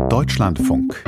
Deutschlandfunk.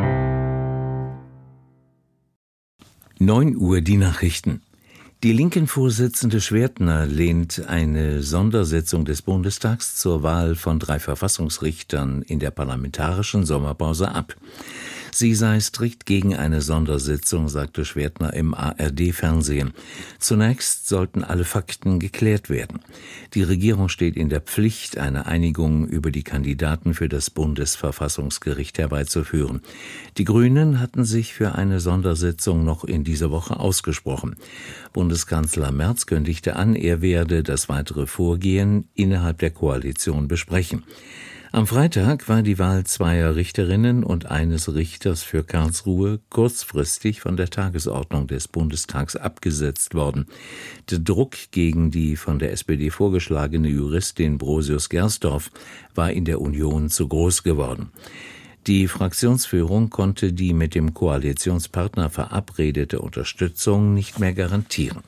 9 Uhr die Nachrichten. Die Linken-Vorsitzende Schwertner lehnt eine Sondersitzung des Bundestags zur Wahl von 3 Verfassungsrichtern in der parlamentarischen Sommerpause ab. Sie sei strikt gegen eine Sondersitzung, sagte Schwertner im ARD-Fernsehen. Zunächst sollten alle Fakten geklärt werden. Die Regierung steht in der Pflicht, eine Einigung über die Kandidaten für das Bundesverfassungsgericht herbeizuführen. Die Grünen hatten sich für eine Sondersitzung noch in dieser Woche ausgesprochen. Bundeskanzler Merz kündigte an, er werde das weitere Vorgehen innerhalb der Koalition besprechen. Am Freitag war die Wahl 2 Richterinnen und eines Richters für Karlsruhe kurzfristig von der Tagesordnung des Bundestags abgesetzt worden. Der Druck gegen die von der SPD vorgeschlagene Juristin Brosius Gersdorf war in der Union zu groß geworden. Die Fraktionsführung konnte die mit dem Koalitionspartner verabredete Unterstützung nicht mehr garantieren.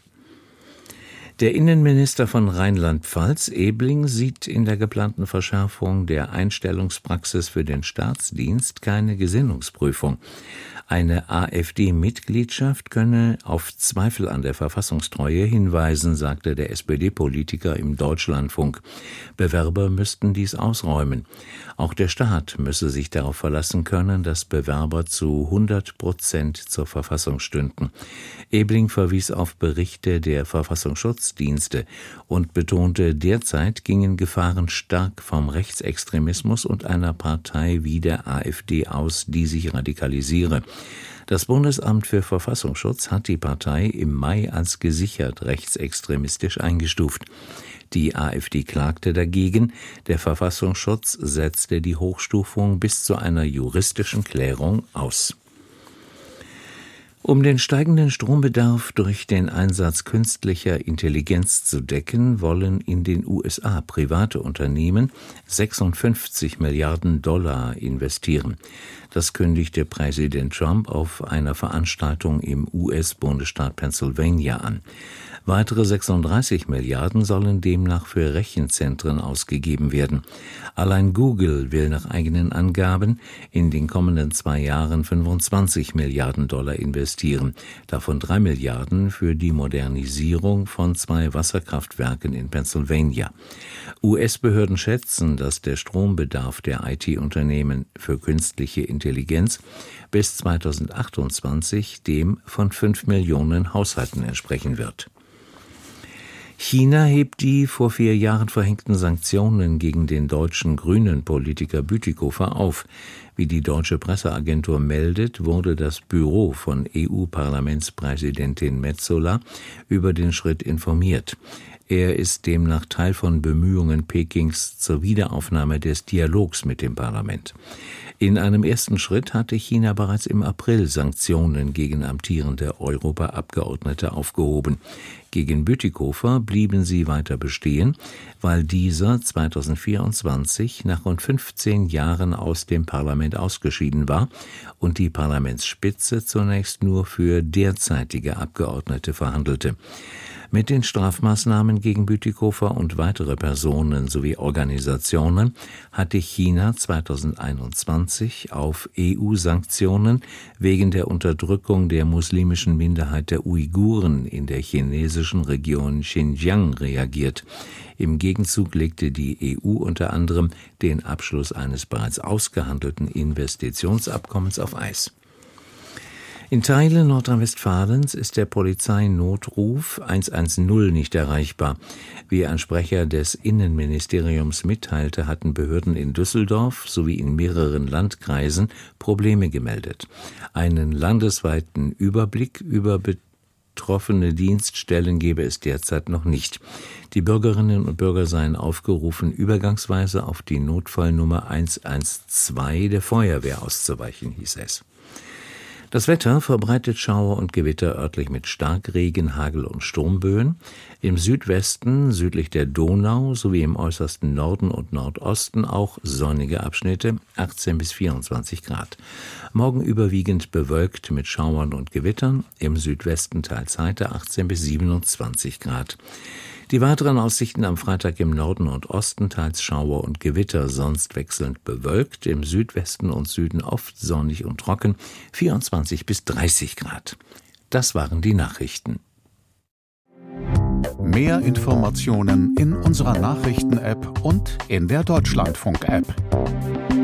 Der Innenminister von Rheinland-Pfalz, Ebling, sieht in der geplanten Verschärfung der Einstellungspraxis für den Staatsdienst keine Gesinnungsprüfung. Eine AfD-Mitgliedschaft könne auf Zweifel an der Verfassungstreue hinweisen, sagte der SPD-Politiker im Deutschlandfunk. Bewerber müssten dies ausräumen. Auch der Staat müsse sich darauf verlassen können, dass Bewerber zu 100% zur Verfassung stünden. Ebling verwies auf Berichte der Verfassungsschutzdienste und betonte, derzeit gingen Gefahren stark vom Rechtsextremismus und einer Partei wie der AfD aus, die sich radikalisiere. Das Bundesamt für Verfassungsschutz hat die Partei im Mai als gesichert rechtsextremistisch eingestuft. Die AfD klagte dagegen, der Verfassungsschutz setzte die Hochstufung bis zu einer juristischen Klärung aus. Um den steigenden Strombedarf durch den Einsatz künstlicher Intelligenz zu decken, wollen in den USA private Unternehmen 56 Milliarden Dollar investieren. Das kündigte Präsident Trump auf einer Veranstaltung im US-Bundesstaat Pennsylvania an. Weitere 36 Milliarden sollen demnach für Rechenzentren ausgegeben werden. Allein Google will nach eigenen Angaben in den kommenden 2 Jahren 25 Milliarden Dollar investieren, davon 3 Milliarden für die Modernisierung von 2 Wasserkraftwerken in Pennsylvania. US-Behörden schätzen, dass der Strombedarf der IT-Unternehmen für künstliche Intelligenz bis 2028 dem von 5 Millionen Haushalten entsprechen wird. China hebt die vor 4 Jahren verhängten Sanktionen gegen den deutschen Grünen-Politiker Bütikofer auf. Wie die deutsche Presseagentur meldet, wurde das Büro von EU-Parlamentspräsidentin Metsola über den Schritt informiert. Er ist demnach Teil von Bemühungen Pekings zur Wiederaufnahme des Dialogs mit dem Parlament. In einem ersten Schritt hatte China bereits im April Sanktionen gegen amtierende Europaabgeordnete aufgehoben. Gegen Bütikofer blieben sie weiter bestehen, weil dieser 2024 nach rund 15 Jahren aus dem Parlament ausgeschieden war und die Parlamentsspitze zunächst nur für derzeitige Abgeordnete verhandelte. Mit den Strafmaßnahmen gegen Bütikofer und weitere Personen sowie Organisationen hatte China 2021 auf EU-Sanktionen wegen der Unterdrückung der muslimischen Minderheit der Uiguren in der chinesischen Region Xinjiang reagiert. Im Gegenzug legte die EU unter anderem den Abschluss eines bereits ausgehandelten Investitionsabkommens auf Eis. In Teilen Nordrhein-Westfalens ist der Polizeinotruf 110 nicht erreichbar. Wie ein Sprecher des Innenministeriums mitteilte, hatten Behörden in Düsseldorf sowie in mehreren Landkreisen Probleme gemeldet. Einen landesweiten Überblick über betroffene Dienststellen gebe es derzeit noch nicht. Die Bürgerinnen und Bürger seien aufgerufen, übergangsweise auf die Notfallnummer 112 der Feuerwehr auszuweichen, hieß es. Das Wetter verbreitet Schauer und Gewitter örtlich mit Starkregen, Hagel und Sturmböen. Im Südwesten, südlich der Donau sowie im äußersten Norden und Nordosten auch sonnige Abschnitte, 18 bis 24 Grad. Morgen überwiegend bewölkt mit Schauern und Gewittern, im Südwesten teils heiter, 18 bis 27 Grad. Die weiteren Aussichten am Freitag im Norden und Osten teils Schauer und Gewitter, sonst wechselnd bewölkt, im Südwesten und Süden oft sonnig und trocken, 24 bis 30 Grad. Das waren die Nachrichten. Mehr Informationen in unserer Nachrichten-App und in der Deutschlandfunk-App.